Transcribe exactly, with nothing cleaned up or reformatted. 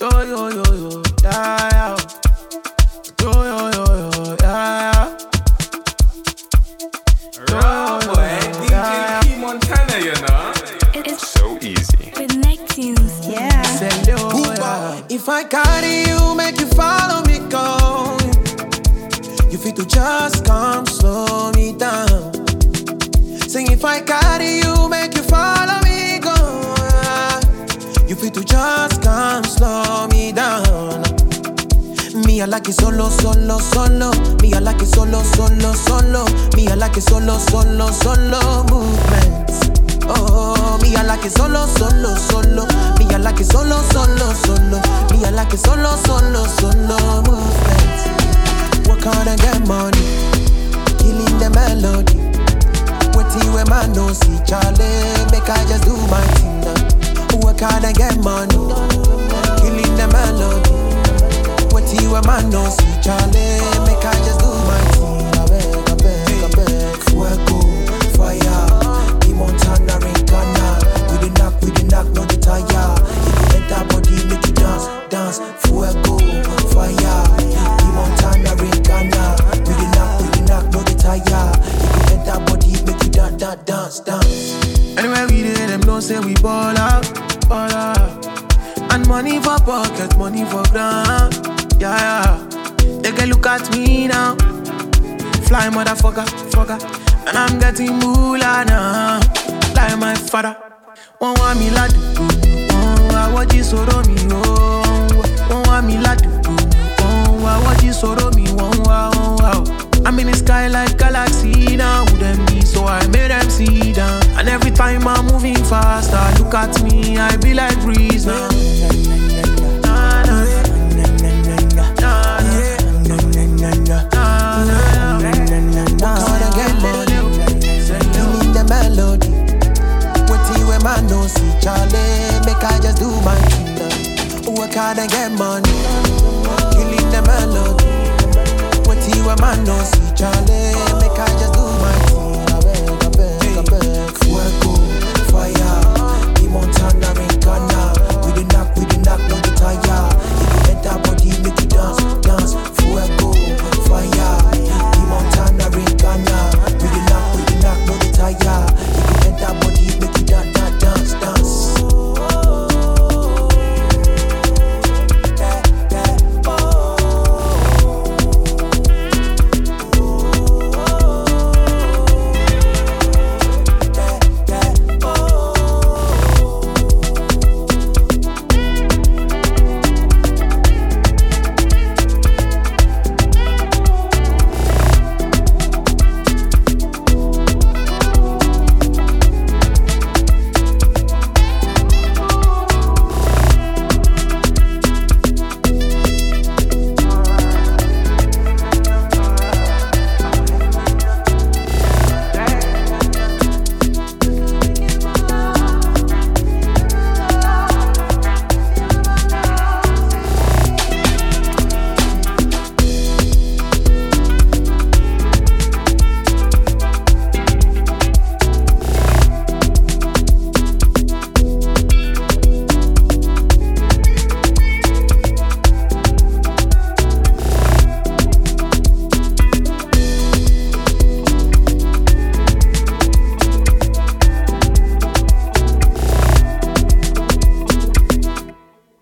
Yo, yo, yo, yo, yeah, yeah. Yo, yo, yo, yo, yeah, yeah. Right, boy. D J P Montana, you know. It's So easy. with Nectunes, yeah. Send you, yeah. If I carry you, make you follow me, go. You fit to just come slow me down. Sing if I carry you, make you follow me, go. You fit to just come slow me down. Me I like it solo, solo, solo. Me I like it solo, solo, solo. Me I like it solo, solo, solo movements. Oh, me I like it solo, solo, solo. Me I like it solo, solo, solo. Me I like it solo, solo, solo movements. Work hard and get money, killing the melody. Waiting where man no see Charlie, make I just do my thing now. Work hard and get money, killing the melody. Waiting where man no see Charlie, make I just do my thing. I beg, I beg, I beg. Fuego, fire, the Montana Rincana. We the knock, we the knock, no the tire. If you let that body make you dance, dance. Fuego, fire, the Montana Rincana. We the knock, we the knock, no the tire. If you let that body make you dance, dance, dance, dance. Anywhere we did, them don't say we ball out, ball out. And money for pocket, money for ground. Yeah, yeah. They can look at me now. Fly motherfucker, fucker. And I'm getting moolah now. Like my father. One want me lad. Oh, I watch you soro me. Oh, one want me lad. Oh, I watch you soro me. Oh, wow, wow. I'm in the sky like galaxy now. Who them be? So I made them see down. And every time I'm moving faster, look at me, I be like breeze now. Nah, nah. Man no see Charlie, make I just do my thing now. Work hard and get money, killing the melody. What you a man no see Charlie, make I just do